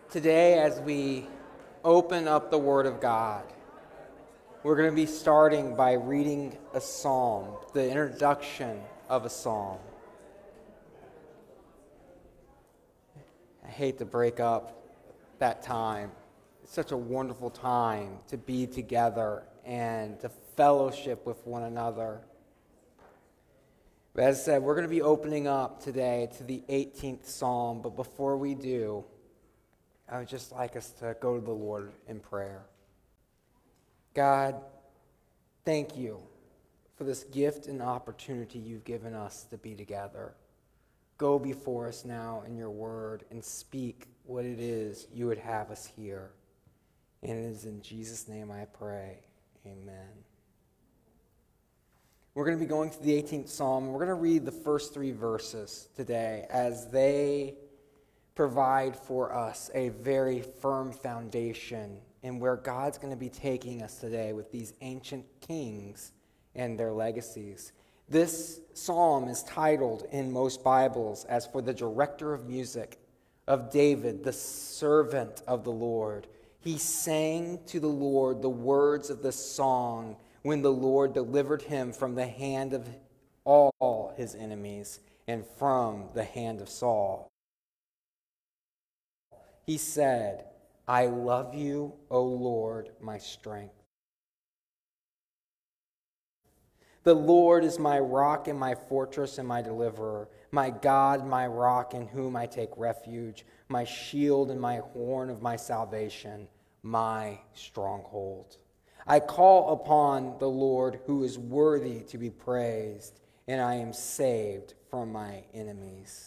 Today, as we open up the Word of God, we're going to be starting by reading a psalm, the introduction of a psalm. I hate to break up that time. It's such a wonderful time to be together and to fellowship with one another. But as I said, we're going to be opening up today to the 18th Psalm, but before we do, I would just like us to go to the Lord in prayer. God, thank you for this gift and opportunity you've given us to be together. Go before us now in your word and speak what it is you would have us hear. And it is in Jesus' name I pray. Amen. We're going to be going to the 18th Psalm. We're going to read the first 3 verses today as they provide for us a very firm foundation in where God's going to be taking us today with these ancient kings and their legacies. This psalm is titled in most Bibles as for the director of music of David, the servant of the Lord. He sang to the Lord the words of the song when the Lord delivered him from the hand of all his enemies and from the hand of Saul. He said, I love you, O Lord, my strength. The Lord is my rock and my fortress and my deliverer, my God, my rock in whom I take refuge, my shield and my horn of my salvation, my stronghold. I call upon the Lord who is worthy to be praised, and I am saved from my enemies.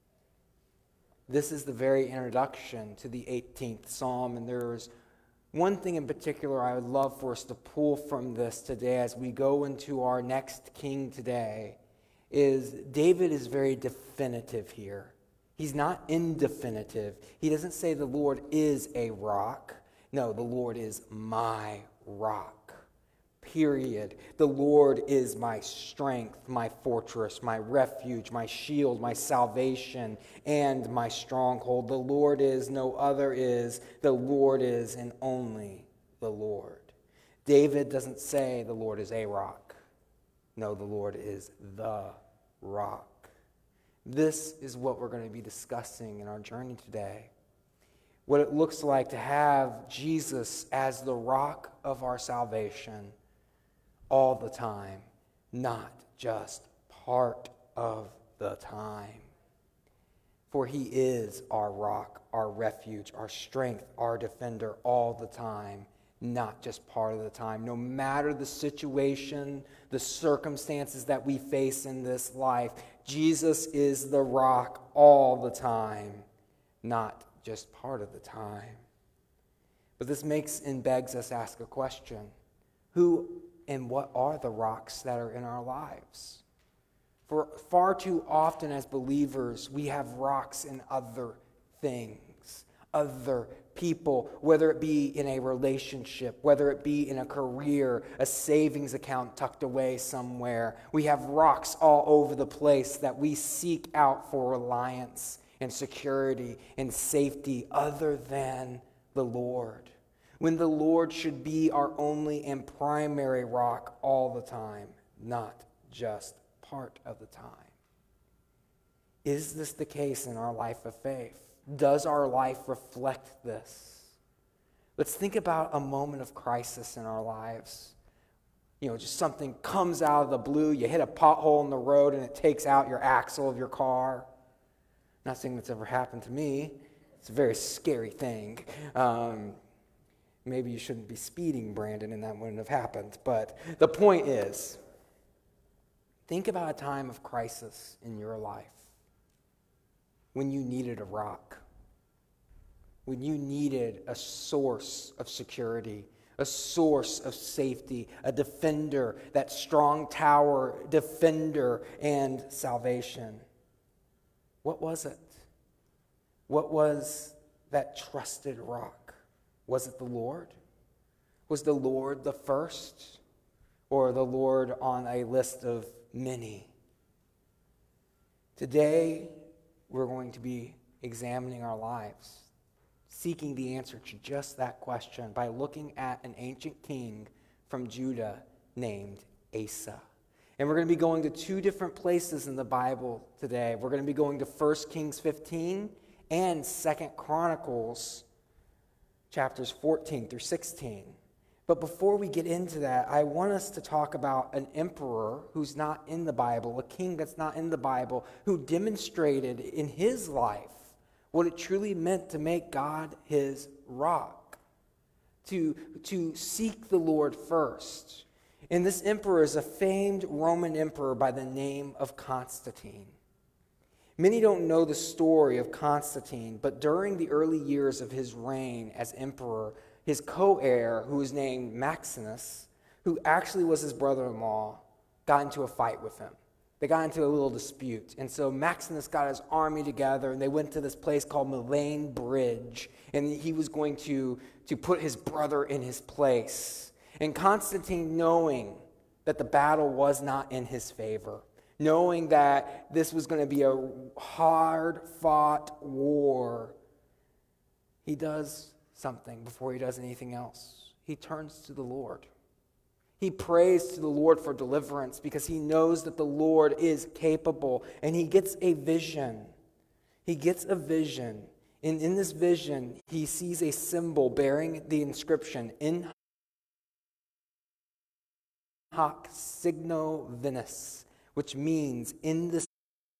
This is the very introduction to the 18th Psalm, and there's one thing in particular I would love for us to pull from this today as we go into our next king today, is David is very definitive here. He's not indefinitive. He doesn't say the Lord is a rock. No, the Lord is my rock. Period. The Lord is my strength, my fortress, my refuge, my shield, my salvation, and my stronghold. The Lord is, no other is. The Lord is, and only the Lord. David doesn't say the Lord is a rock. No, the Lord is the rock. This is what we're going to be discussing in our journey today. What it looks like to have Jesus as the rock of our salvation all the time, not just part of the time. For he is our rock, our refuge, our strength, our defender all the time, not just part of the time. No matter the situation, the circumstances that we face in this life, Jesus is the rock all the time, not just part of the time. But this makes and begs us ask a question. Who and what are the rocks that are in our lives? For far too often as believers, we have rocks in other things, other people, whether it be in a relationship, whether it be in a career, a savings account tucked away somewhere. We have rocks all over the place that we seek out for reliance and security and safety other than the Lord, when the Lord should be our only and primary rock all the time, not just part of the time. Is this the case in our life of faith? Does our life reflect this? Let's think about a moment of crisis in our lives. Just something comes out of the blue, you hit a pothole in the road and it takes out your axle of your car. Not saying that's ever happened to me. It's a very scary thing. Maybe you shouldn't be speeding, Brandon, and that wouldn't have happened. But the point is, think about a time of crisis in your life when you needed a rock, when you needed a source of security, a source of safety, a defender, that strong tower, defender, and salvation. What was it? What was that trusted rock? Was it the Lord? Was the Lord the first? Or the Lord on a list of many? Today, we're going to be examining our lives, seeking the answer to just that question by looking at an ancient king from Judah named Asa. And we're going to be going to two different places in the Bible today. We're going to be going to 1 Kings 15 and 2 Chronicles chapters 14 through 16. But before we get into that, I want us to talk about an emperor who's not in the Bible, a king that's not in the Bible, who demonstrated in his life what it truly meant to make God his rock, to seek the Lord first. And this emperor is a famed Roman emperor by the name of Constantine. Many don't know the story of Constantine, but during the early years of his reign as emperor, his co-heir, who was named Maximus, who actually was his brother-in-law, got into a fight with him. They got into a little dispute. And so Maximus got his army together, and they went to this place called Milane Bridge, and he was going to put his brother in his place. And Constantine, knowing that the battle was not in his favor, knowing that this was going to be a hard-fought war, he does something before he does anything else. He turns to the Lord. He prays to the Lord for deliverance because he knows that the Lord is capable, and he gets a vision. He gets a vision. And in this vision, he sees a symbol bearing the inscription, In hoc signo vinus, which means, in this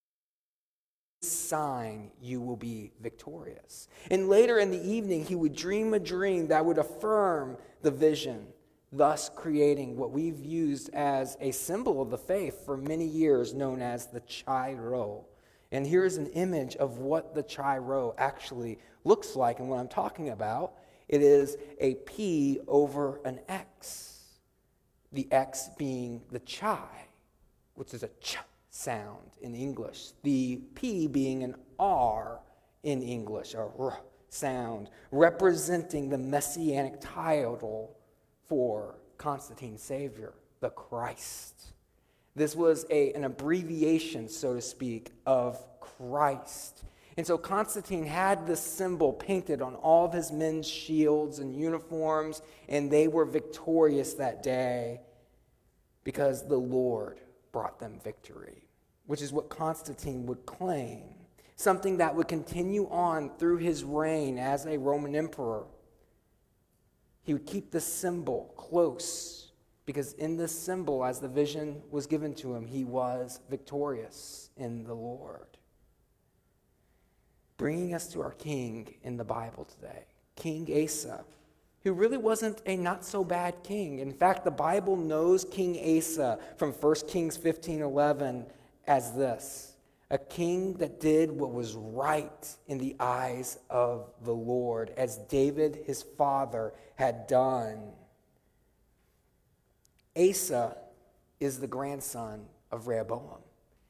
sign you will be victorious. And later in the evening, he would dream a dream that would affirm the vision, thus creating what we've used as a symbol of the faith for many years, known as the Chi-Rho. And here's an image of what the Chi-Rho actually looks like and what I'm talking about. It is a P over an X. The X being the chi, which is a ch sound in English. The P being an R in English, a R sound, representing the messianic title for Constantine's Savior, the Christ. This was an abbreviation, so to speak, of Christ. And so Constantine had this symbol painted on all of his men's shields and uniforms, and they were victorious that day because the Lord brought them victory, which is what Constantine would claim, something that would continue on through his reign as a Roman emperor. He would keep the symbol close because in this symbol, as the vision was given to him, he was victorious in the Lord. Bringing us to our king in the Bible today, King Asa, who really wasn't a not-so-bad king. In fact, the Bible knows King Asa from 1 Kings 15:11 as this, a king that did what was right in the eyes of the Lord, as David, his father, had done. Asa is the grandson of Rehoboam.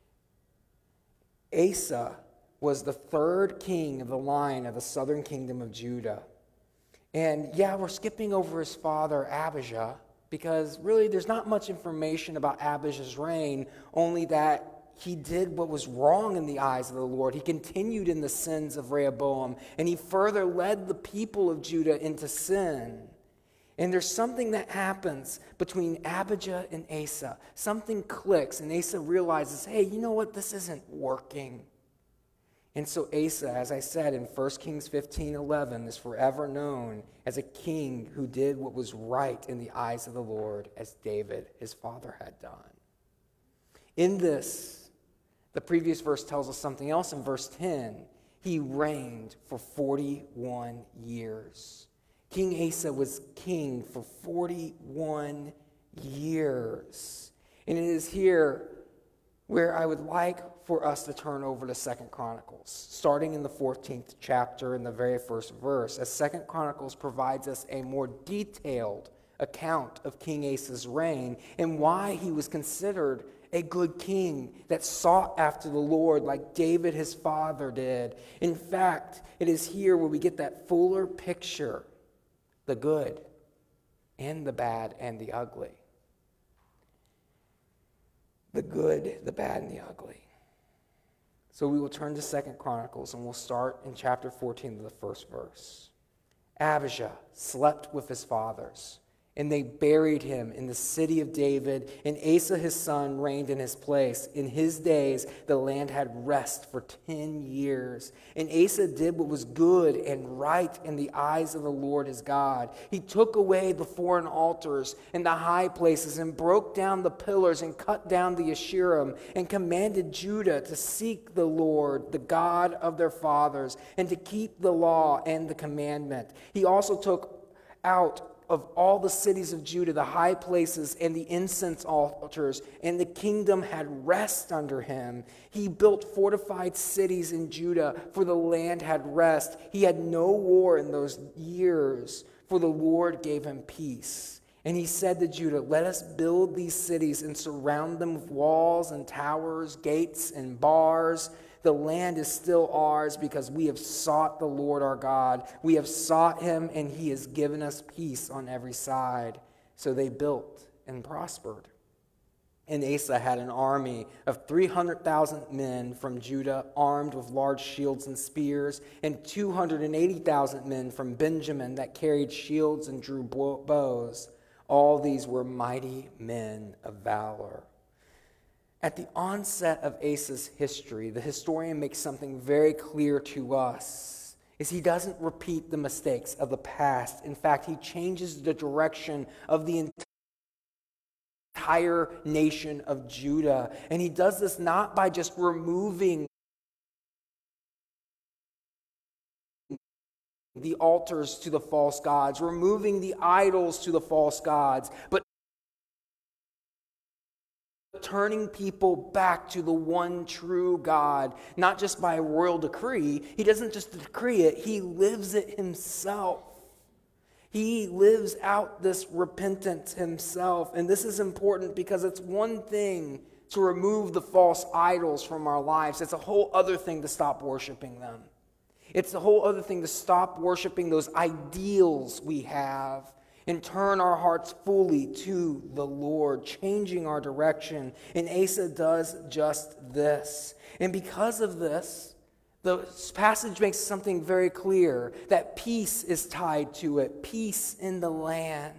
Asa was the third king of the line of the southern kingdom of Judah. And yeah, we're skipping over his father Abijah because really there's not much information about Abijah's reign, only that he did what was wrong in the eyes of the Lord. He continued in the sins of Rehoboam, and he further led the people of Judah into sin. And there's something that happens between Abijah and Asa. Something clicks, and Asa realizes, hey, you know what? This isn't working. And so Asa, as I said in 1 Kings 15:11, is forever known as a king who did what was right in the eyes of the Lord, as David, his father, had done. In this, the previous verse tells us something else in verse 10. He reigned for 41 years. King Asa was king for 41 years. And it is here where I would like for us to turn over to 2 Chronicles, starting in the 14th chapter in the very first verse, as 2 Chronicles provides us a more detailed account of King Asa's reign and why he was considered a good king that sought after the Lord like David, his father, did. In fact, it is here where we get that fuller picture, the good and the bad and the ugly. The good, the bad, and the ugly. So we will turn to 2 Chronicles, and we'll start in chapter 14 of the first verse. Abijah slept with his fathers, and they buried him in the city of David, and Asa his son reigned in his place. In his days the land had rest for 10 years. And Asa did what was good and right in the eyes of the Lord his God. He took away the foreign altars and the high places, and broke down the pillars, and cut down the Asherim, and commanded Judah to seek the Lord, the God of their fathers, and to keep the law and the commandment. He also took out of all the cities of Judah the high places and the incense altars, and the kingdom had rest under him. He built fortified cities in Judah, for the land had rest. He had no war in those years, for the Lord gave him peace. And he said to Judah, "Let us build these cities and surround them with walls and towers, gates and bars. The land is still ours because we have sought the Lord our God. We have sought him, and he has given us peace on every side." So they built and prospered. And Asa had an army of 300,000 men from Judah, armed with large shields and spears, and 280,000 men from Benjamin that carried shields and drew bows. All these were mighty men of valor. At the onset of Asa's history, the historian makes something very clear to us, is he doesn't repeat the mistakes of the past. In fact, he changes the direction of the entire nation of Judah. And he does this not by just removing the altars to the false gods, removing the idols to the false gods, but turning people back to the one true God, not just by royal decree. He doesn't just decree it, he lives it himself. He lives out this repentance himself. And this is important because it's one thing to remove the false idols from our lives. It's a whole other thing to stop worshiping them. It's a whole other thing to stop worshiping those ideals we have and turn our hearts fully to the Lord, changing our direction. And Asa does just this. And because of this, the passage makes something very clear, that peace is tied to it. Peace in the land.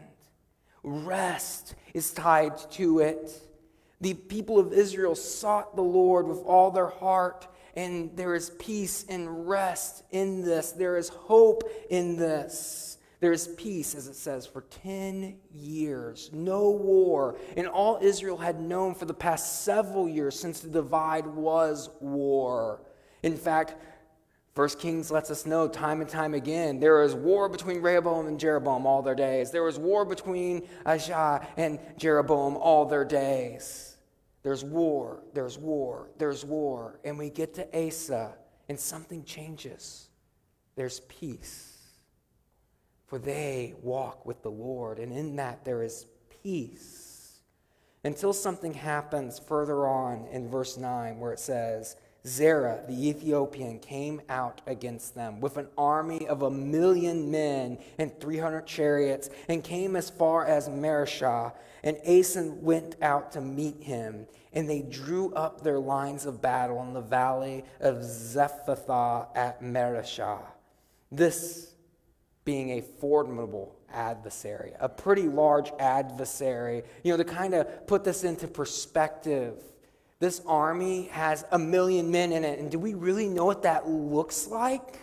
Rest is tied to it. The people of Israel sought the Lord with all their heart, and there is peace and rest in this. There is hope in this. There is peace, as it says, for 10 years. No war. And all Israel had known for the past several years since the divide was war. In fact, 1 Kings lets us know time and time again, there was war between Rehoboam and Jeroboam all their days. There was war between Ahijah and Jeroboam all their days. There's war, there's war, there's war. And we get to Asa, and something changes. There's peace. For they walk with the Lord, and in that there is peace. Until something happens further on in verse 9, where it says, Zerah the Ethiopian came out against them with an army of 1,000,000 men and 300 chariots, and came as far as Marishah. And Asa went out to meet him, and they drew up their lines of battle in the valley of Zephathah at Marishah. This being a formidable adversary, a pretty large adversary. To kind of put this into perspective, this army has 1,000,000 men in it, and do we really know what that looks like?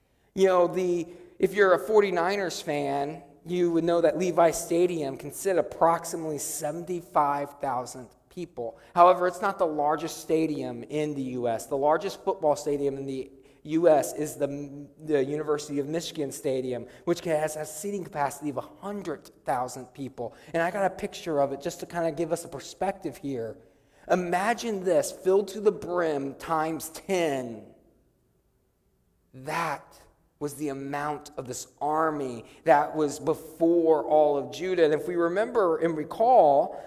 If you're a 49ers fan, you would know that Levi Stadium can sit approximately 75,000 people. However, it's not the largest stadium in the U.S. The largest football stadium in the U.S. is the University of Michigan Stadium, which has a seating capacity of 100,000 people. And I got a picture of it just to kind of give us a perspective here. Imagine this, filled to the brim times 10. That was the amount of this army that was before all of Judah. And if we remember and recall,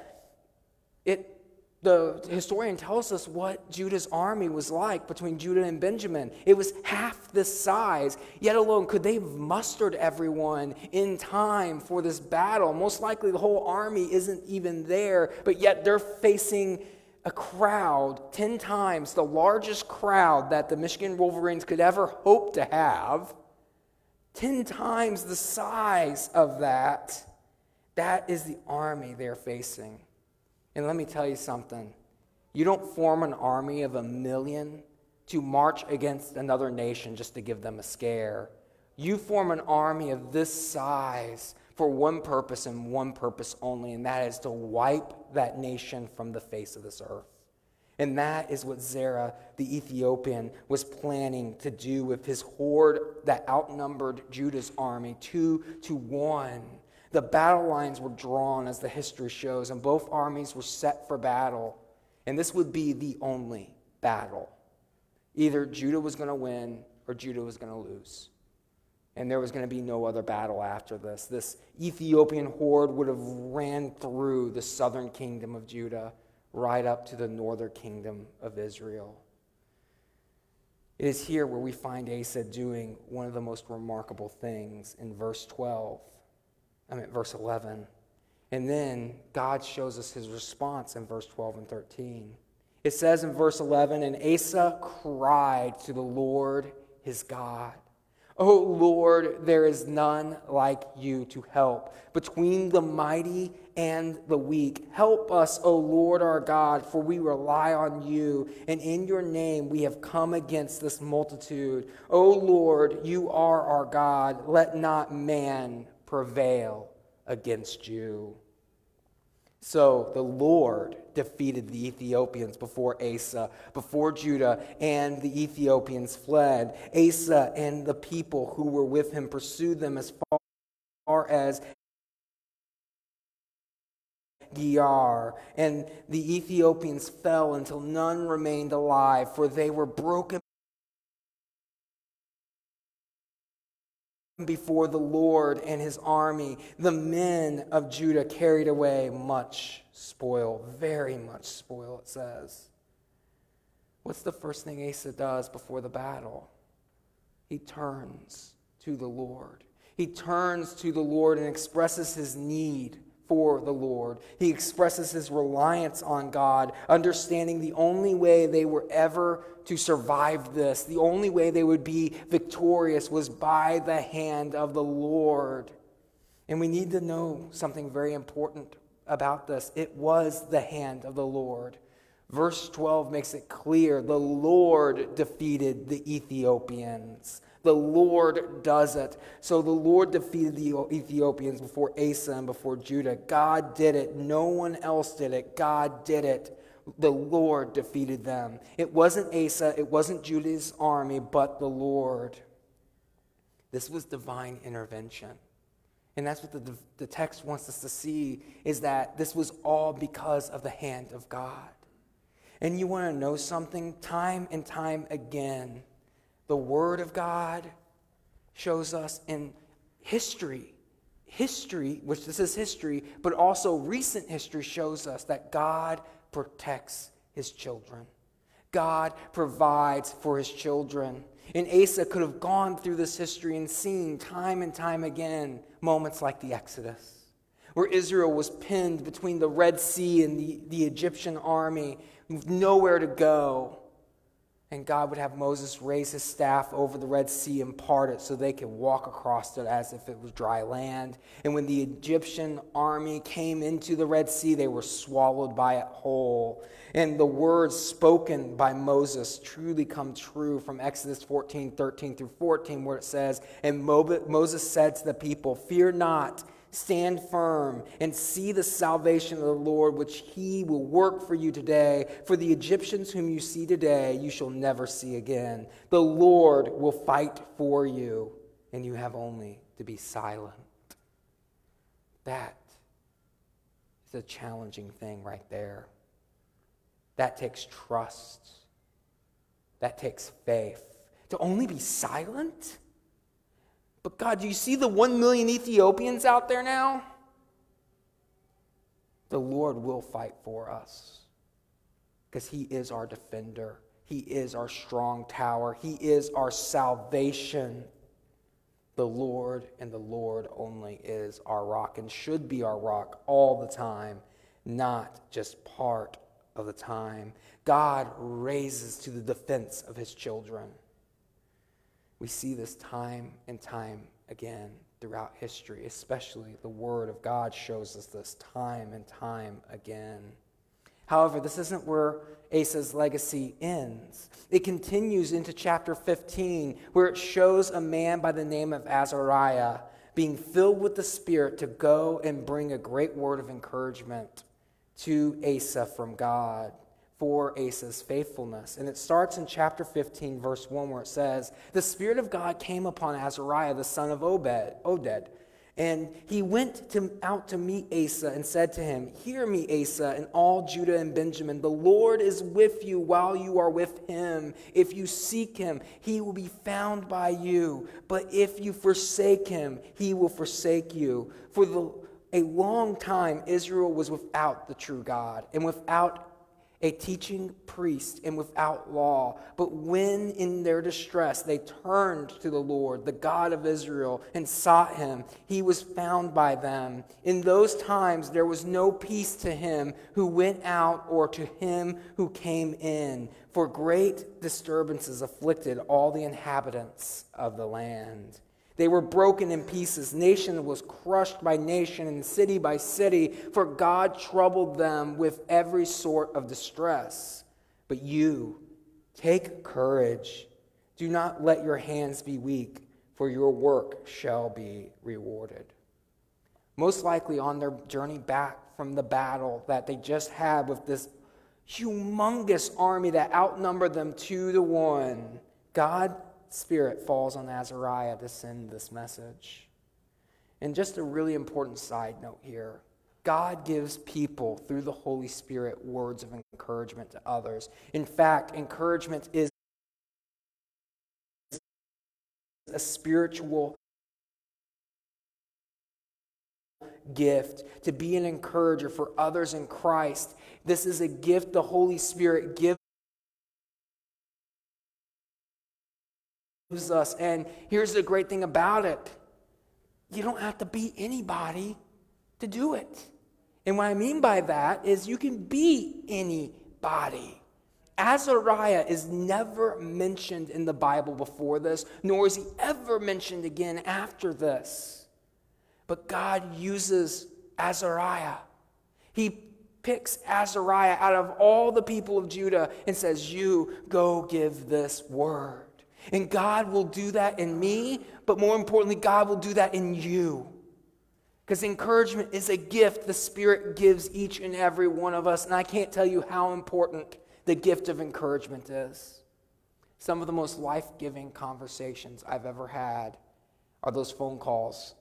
the historian tells us what Judah's army was like between Judah and Benjamin. It was half this size, yet alone could they have mustered everyone in time for this battle? Most likely the whole army isn't even there, but yet they're facing a crowd 10 times the largest crowd that the Michigan Wolverines could ever hope to have. 10 times the size of that. That is the army they're facing. And let me tell you something. You don't form an army of 1 million to march against another nation just to give them a scare. You form an army of this size for one purpose and one purpose only, and that is to wipe that nation from the face of this earth. And that is what Zerah, the Ethiopian, was planning to do with his horde that outnumbered Judah's army 2-1. The battle lines were drawn, as the history shows, and both armies were set for battle. And this would be the only battle. Either Judah was going to win or Judah was going to lose. And there was going to be no other battle after this. This Ethiopian horde would have ran through the southern kingdom of Judah right up to the northern kingdom of Israel. It is here where we find Asa doing one of the most remarkable things in verse 11. And then God shows us his response in verse 12 and 13. It says in verse 11, "And Asa cried to the Lord his God, 'O Lord, there is none like you to help between the mighty and the weak. Help us, O Lord our God, for we rely on you, and in your name we have come against this multitude. O Lord, you are our God. Let not man prevail against you.'" So the Lord defeated the Ethiopians before Asa, before Judah, and the Ethiopians fled. Asa and the people who were with him pursued them as far as Gerar, and the Ethiopians fell until none remained alive, for they were broken before the Lord and his army. The men of Judah carried away much spoil, very much spoil, it says. What's the first thing Asa does before the battle? He turns to the Lord. He turns to the Lord and expresses his need for the Lord. He expresses his reliance on God, understanding the only way they were ever to survive this, the only way they would be victorious, was by the hand of the Lord. And we need to know something very important about this. It was the hand of the Lord. Verse 12 makes it clear the Lord defeated the Ethiopians. The Lord does it. So the Lord defeated the Ethiopians before Asa and before Judah. God did it. No one else did it. God did it. The Lord defeated them. It wasn't Asa, it wasn't Judah's army, but the Lord. This was divine intervention. And that's what the text wants us to see, is that this was all because of the hand of God. And you want to know something? Time and time again, the Word of God shows us in history, which this is history, but also recent history shows us that God protects his children. God provides for his children. And Asa could have gone through this history and seen time and time again moments like the Exodus, where Israel was pinned between the Red Sea and the Egyptian army, with nowhere to go. And God would have Moses raise his staff over the Red Sea and part it so they could walk across it as if it was dry land. And when the Egyptian army came into the Red Sea, they were swallowed by it whole. And the words spoken by Moses truly come true from Exodus 14:13-14, where it says, "And Moses said to the people, 'Fear not, stand firm and see the salvation of the Lord, which he will work for you today. For the Egyptians whom you see today, you shall never see again. The Lord will fight for you, and you have only to be silent.'" That is a challenging thing right there. That takes trust. That takes faith. To only be silent? But God, do you see the 1 million Ethiopians out there now? The Lord will fight for us because he is our defender. He is our strong tower. He is our salvation. The Lord and the Lord only is our rock and should be our rock all the time, not just part of the time. God raises to the defense of his children. We see this time and time again throughout history, especially the Word of God shows us this time and time again. However, this isn't where Asa's legacy ends. It continues into chapter 15, where it shows a man by the name of Azariah being filled with the Spirit to go and bring a great word of encouragement to Asa from God for Asa's faithfulness. And it starts in chapter 15, verse 1, where it says, "The Spirit of God came upon Azariah, the son of Oded. And he went out to meet Asa and said to him, 'Hear me, Asa, and all Judah and Benjamin. The Lord is with you while you are with him. If you seek him, he will be found by you. But if you forsake him, he will forsake you.' For a long time Israel was without the true God and without a teaching priest and without law. But when in their distress they turned to the Lord, the God of Israel, and sought him, he was found by them. In those times there was no peace to him who went out or to him who came in, for great disturbances afflicted all the inhabitants of the land. They were broken in pieces. Nation was crushed by nation and city by city, for God troubled them with every sort of distress. But you, take courage. Do not let your hands be weak, for your work shall be rewarded." Most likely on their journey back from the battle that they just had with this humongous army that outnumbered them 2-1, God's Spirit falls on Azariah to send this message. And just a really important side note here. God gives people, through the Holy Spirit, words of encouragement to others. In fact, encouragement is a spiritual gift. To be an encourager for others in Christ, this is a gift the Holy Spirit gives us. And here's the great thing about it. You don't have to be anybody to do it. And what I mean by that is you can be anybody. Azariah is never mentioned in the Bible before this, nor is he ever mentioned again after this. But God uses Azariah. He picks Azariah out of all the people of Judah and says, "You go give this word." And God will do that in me, but more importantly, God will do that in you. Because encouragement is a gift the Spirit gives each and every one of us, and I can't tell you how important the gift of encouragement is. Some of the most life-giving conversations I've ever had are those phone calls.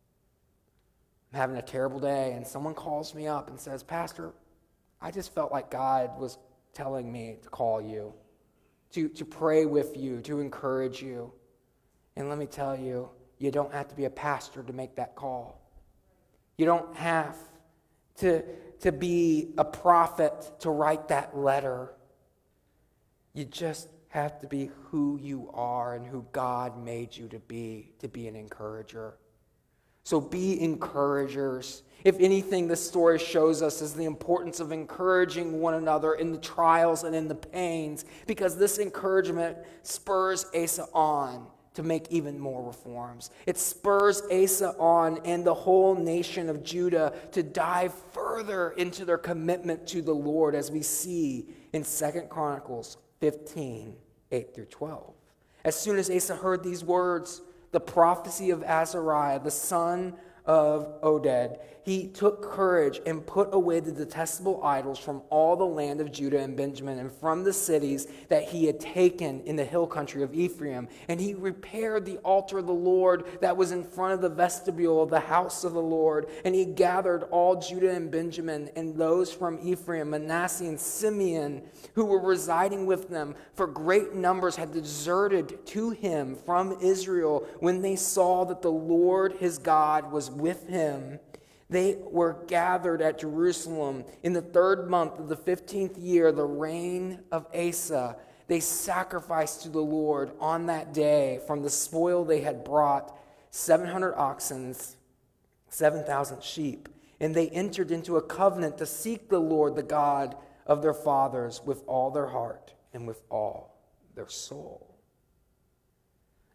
I'm having a terrible day, and someone calls me up and says, "Pastor, I just felt like God was telling me to call you. To pray with you, to encourage you." And let me tell you, you don't have to be a pastor to make that call. You don't have to be a prophet to write that letter. You just have to be who you are and who God made you to be an encourager. So be encouragers. If anything, this story shows us is the importance of encouraging one another in the trials and in the pains, because this encouragement spurs Asa on to make even more reforms. It spurs Asa on and the whole nation of Judah to dive further into their commitment to the Lord, as we see in 2 Chronicles 15, 8-12. As soon as Asa heard these words, the prophecy of Azariah, the son of Oded, he took courage and put away the detestable idols from all the land of Judah and Benjamin and from the cities that he had taken in the hill country of Ephraim. And he repaired the altar of the Lord that was in front of the vestibule of the house of the Lord. And he gathered all Judah and Benjamin and those from Ephraim, Manasseh, and Simeon who were residing with them, for great numbers had deserted to him from Israel when they saw that the Lord his God was with him. They were gathered at Jerusalem in the 3rd month of the 15th year, the reign of Asa. They sacrificed to the Lord on that day from the spoil they had brought 700 oxen, 7,000 sheep. And they entered into a covenant to seek the Lord, the God of their fathers, with all their heart and with all their soul.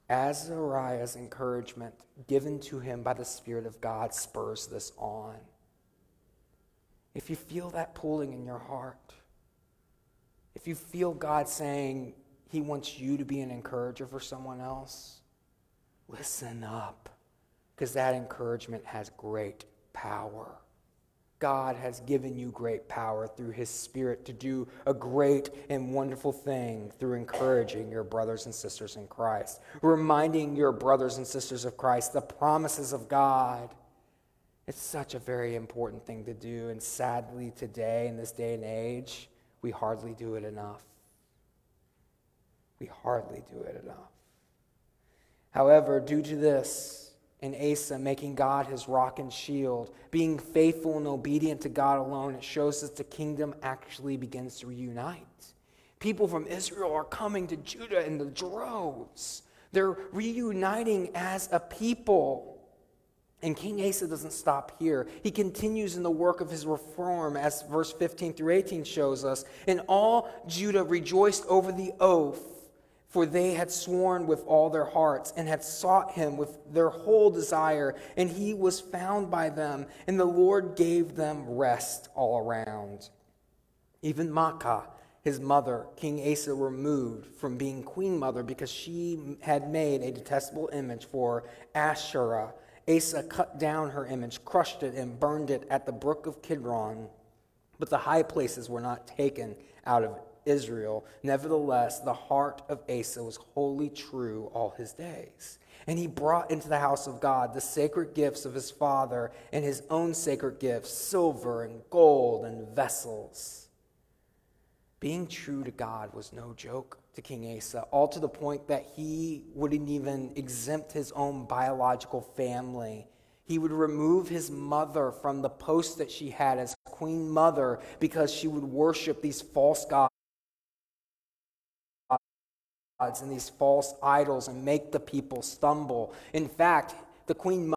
Azariah's encouragement given to him by the Spirit of God spurs this on. If you feel that pulling in your heart, if you feel God saying he wants you to be an encourager for someone else, listen up, because that encouragement has great power. God has given you great power through his Spirit to do a great and wonderful thing through encouraging your brothers and sisters in Christ, reminding your brothers and sisters of Christ the promises of God. It's such a very important thing to do, and sadly today, in this day and age, we hardly do it enough. We hardly do it enough. However, due to this, and Asa making God his rock and shield, being faithful and obedient to God alone, it shows that the kingdom actually begins to reunite. People from Israel are coming to Judah in the droves. They're reuniting as a people. And King Asa doesn't stop here. He continues in the work of his reform, as verse 15 through 18 shows us. And all Judah rejoiced over the oath, for they had sworn with all their hearts and had sought him with their whole desire, and he was found by them, and the Lord gave them rest all around. Even Maacah, his mother, King Asa removed from being queen mother because she had made a detestable image for Asherah. Asa cut down her image, crushed it, and burned it at the brook of Kidron. But the high places were not taken out of Israel. Nevertheless, the heart of Asa was wholly true all his days. And he brought into the house of God the sacred gifts of his father and his own sacred gifts, silver and gold and vessels. Being true to God was no joke to King Asa, all to the point that he wouldn't even exempt his own biological family. He would remove his mother from the post that she had as queen mother because she would worship these false gods and these false idols and make the people stumble. In fact, the queen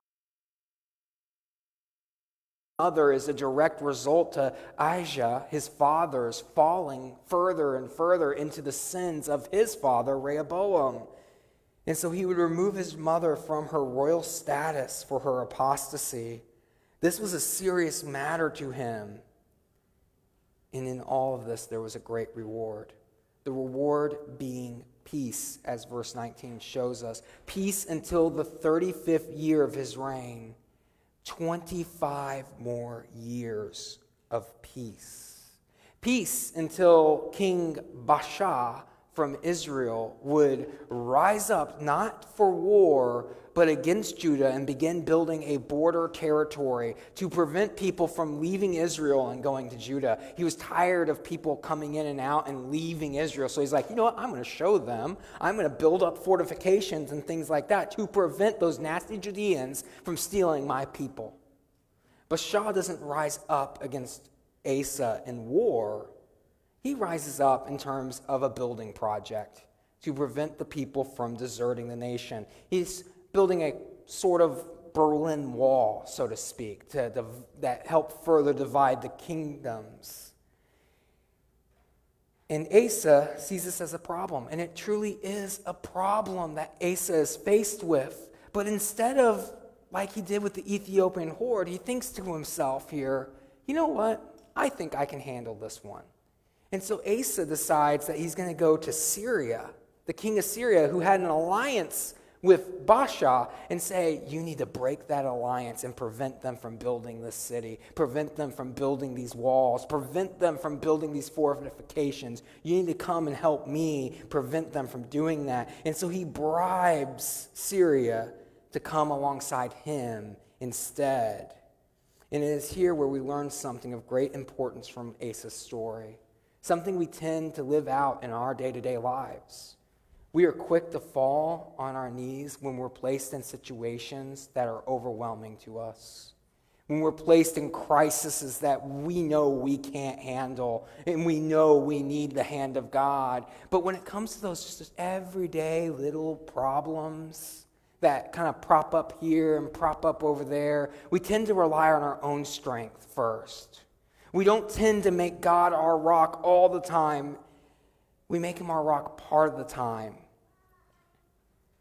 mother is a direct result to Ahijah, his father's, falling further and further into the sins of his father, Rehoboam. And so he would remove his mother from her royal status for her apostasy. This was a serious matter to him. And in all of this, there was a great reward. The reward being peace, as verse 19 shows us. Peace until the 35th year of his reign. 25 more years of peace. Peace until King Baasha from Israel would rise up not for war, but against Judah and begin building a border territory to prevent people from leaving Israel and going to Judah. He was tired of people coming in and out and leaving Israel. So he's like, you know what? I'm going to show them. I'm going to build up fortifications and things like that to prevent those nasty Judeans from stealing my people. Baasha doesn't rise up against Asa in war. He rises up in terms of a building project to prevent the people from deserting the nation. He's building a sort of Berlin Wall, so to speak, that help further divide the kingdoms. And Asa sees this as a problem, and it truly is a problem that Asa is faced with. But instead of, like he did with the Ethiopian horde, he thinks to himself here, you know what? I think I can handle this one. And so Asa decides that he's going to go to Syria, the king of Syria, who had an alliance with Baasha, and say, you need to break that alliance and prevent them from building this city, prevent them from building these walls, prevent them from building these fortifications. You need to come and help me prevent them from doing that. And so he bribes Syria to come alongside him instead. And it is here where we learn something of great importance from Asa's story. Something we tend to live out in our day-to-day lives. We are quick to fall on our knees when we're placed in situations that are overwhelming to us. When we're placed in crises that we know we can't handle and we know we need the hand of God. But when it comes to those just everyday little problems that kind of prop up here and prop up over there, we tend to rely on our own strength first. We don't tend to make God our rock all the time. We make him our rock part of the time.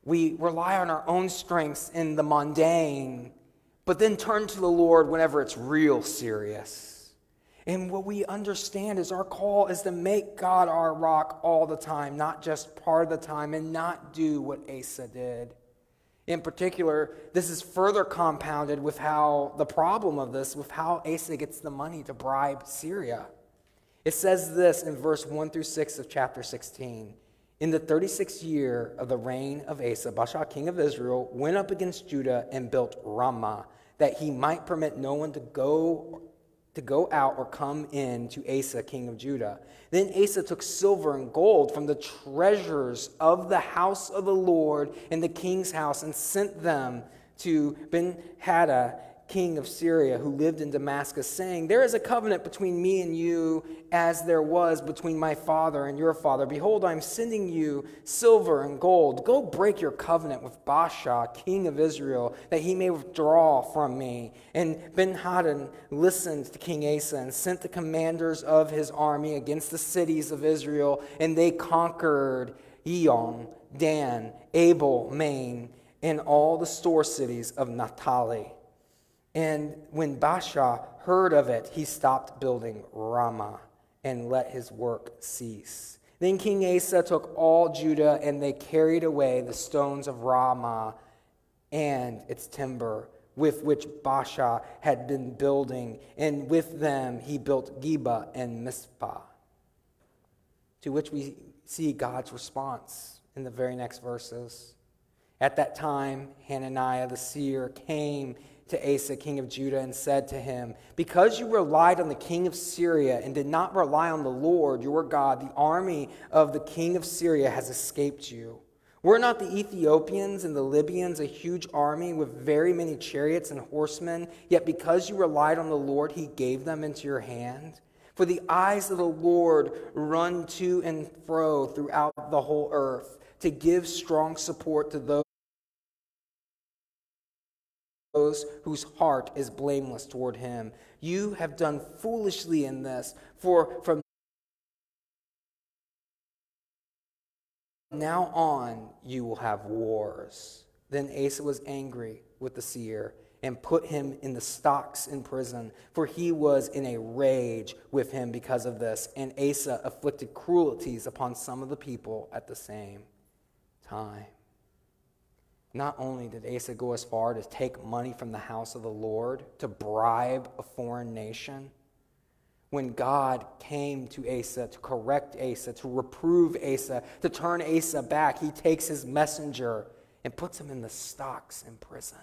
We rely on our own strengths in the mundane, but then turn to the Lord whenever it's real serious. And what we understand is our call is to make God our rock all the time, not just part of the time, and not do what Asa did. In particular, this is further compounded with how with how Asa gets the money to bribe Syria. It says this in verse 1 through 6 of chapter 16. In the 36th year of the reign of Asa, Baasha, king of Israel, went up against Judah and built Ramah, that he might permit no one to go out or come in to Asa, king of Judah. Then Asa took silver and gold from the treasures of the house of the Lord and the king's house and sent them to Ben-Hadad, king of Syria, who lived in Damascus, saying, "There is a covenant between me and you, as there was between my father and your father. Behold, I am sending you silver and gold. Go break your covenant with Baasha, king of Israel, that he may withdraw from me." And Ben-Hadad listened to King Asa and sent the commanders of his army against the cities of Israel, and they conquered Eon, Dan, Abel, Main, and all the store cities of Naphtali. And when Baasha heard of it, he stopped building Ramah and let his work cease. Then King Asa took all Judah, and they carried away the stones of Ramah and its timber, with which Baasha had been building, and with them he built Geba and Mizpah. To which we see God's response in the very next verses. At that time, Hananiah the seer came to Asa, king of Judah, and said to him, "Because you relied on the king of Syria and did not rely on the Lord your God, the army of the king of Syria has escaped you. Were not the Ethiopians and the Libyans a huge army with very many chariots and horsemen? Yet because you relied on the Lord, he gave them into your hand. For the eyes of the Lord run to and fro throughout the whole earth, to give strong support to those whose heart is blameless toward him. You have done foolishly in this, for from now on you will have wars." Then Asa was angry with the seer and put him in the stocks in prison, for he was in a rage with him because of this. And Asa afflicted cruelties upon some of the people at the same time. Not only did Asa go as far to take money from the house of the Lord to bribe a foreign nation, when God came to Asa to correct Asa, to reprove Asa, to turn Asa back, he takes his messenger and puts him in the stocks in prison.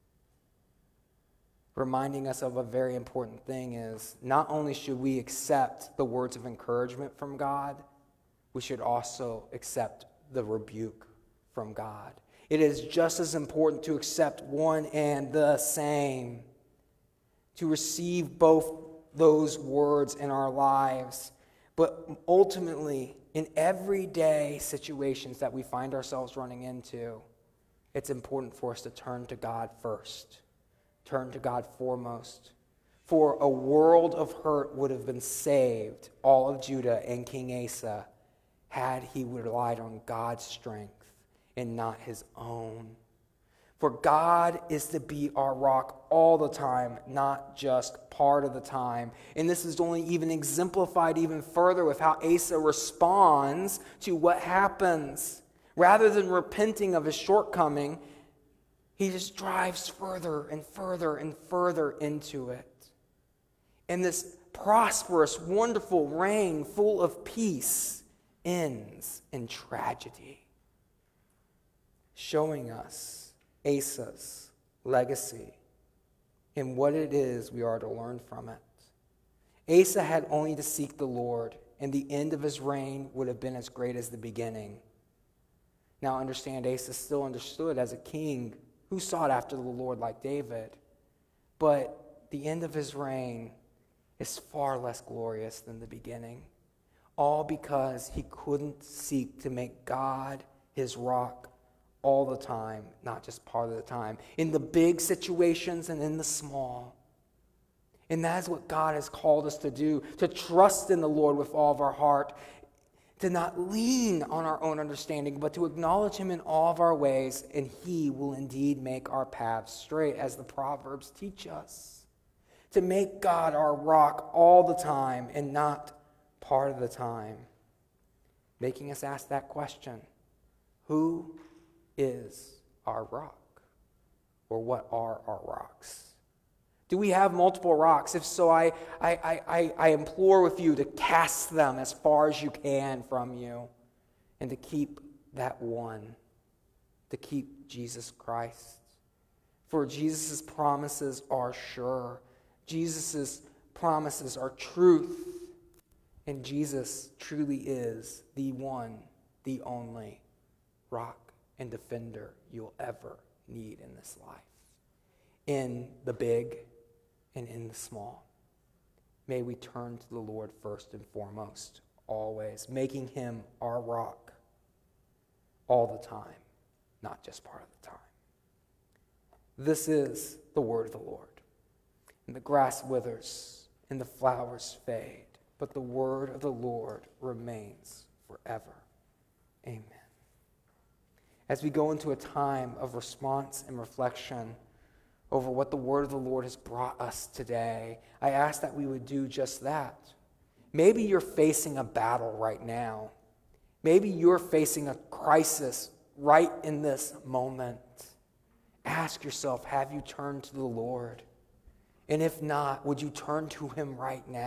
Reminding us of a very important thing is, not only should we accept the words of encouragement from God, we should also accept the rebuke from God. It is just as important to accept one and the same, to receive both those words in our lives. But ultimately, in everyday situations that we find ourselves running into, it's important for us to turn to God first, turn to God foremost. For a world of hurt would have been saved, all of Judah and King Asa, had he relied on God's strength and not his own. For God is to be our rock all the time, not just part of the time. And this is only even exemplified even further with how Asa responds to what happens. Rather than repenting of his shortcoming, he just drives further and further and further into it. And this prosperous, wonderful reign full of peace ends in tragedy, showing us Asa's legacy and what it is we are to learn from it. Asa had only to seek the Lord, and the end of his reign would have been as great as the beginning. Now understand, Asa still understood as a king who sought after the Lord like David, but the end of his reign is far less glorious than the beginning, all because he couldn't seek to make God his rock all the time, not just part of the time, in the big situations and in the small. And that is what God has called us to do, to trust in the Lord with all of our heart, to not lean on our own understanding, but to acknowledge him in all of our ways, and he will indeed make our paths straight, as the Proverbs teach us. To make God our rock all the time and not part of the time. Making us ask that question, who is our rock? Or what are our rocks? Do we have multiple rocks? If so, I implore with you to cast them as far as you can from you and to keep that one, to keep Jesus Christ. For Jesus' promises are sure. Jesus' promises are truth. And Jesus truly is the one, the only rock and defender you'll ever need in this life. In the big and in the small. May we turn to the Lord first and foremost, always, making him our rock all the time, not just part of the time. This is the word of the Lord. And the grass withers and the flowers fade, but the word of the Lord remains forever. Amen. As we go into a time of response and reflection over what the word of the Lord has brought us today, I ask that we would do just that. Maybe you're facing a battle right now. Maybe you're facing a crisis right in this moment. Ask yourself, have you turned to the Lord? And if not, would you turn to him right now?